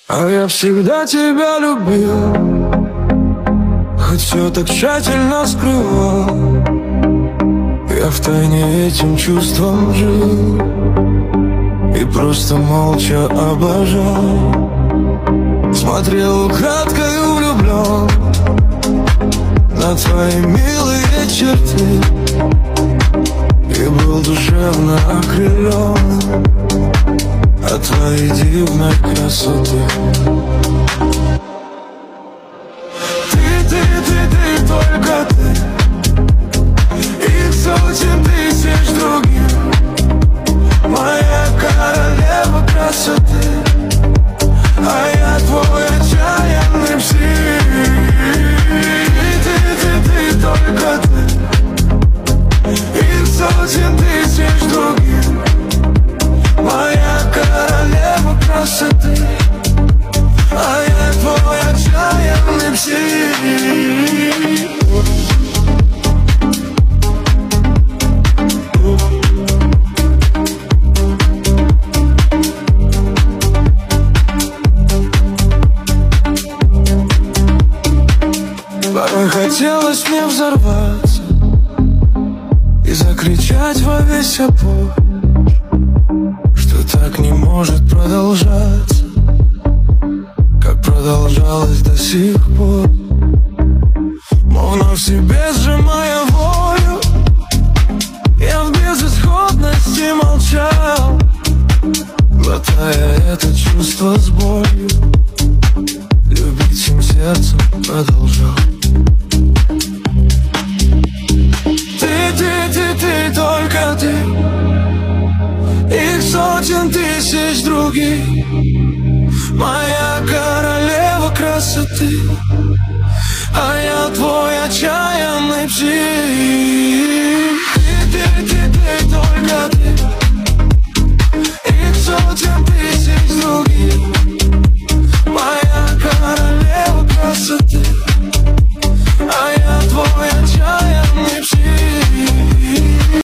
А я всегда тебя любил, хоть все так тщательно скрывал. Я втайне этим чувством жил и просто молча обожал. Смотрел украдкой влюблен на твои милые черты и был душевно окрылен от твоей дивной красоты. Ты, только ты, их сотен тысяч других, моя королева красоты, а я твой отчаянный псих. Ты, только ты, их сотен тысяч других, моя королева красоты, а я твой отчаянный псих. Порой хотелось мне взорваться и закричать во весь опор, что так не может продолжаться, как продолжалось до сих пор. Но вновь в себе сжимая волю, я в безысходности молчал, глотая это чувство с болью, любить всем сердцем продолжал. Ты, только ты, их сотен тысяч других, моя королева красоты, а я твой отчаянный псих. Ты, только ты,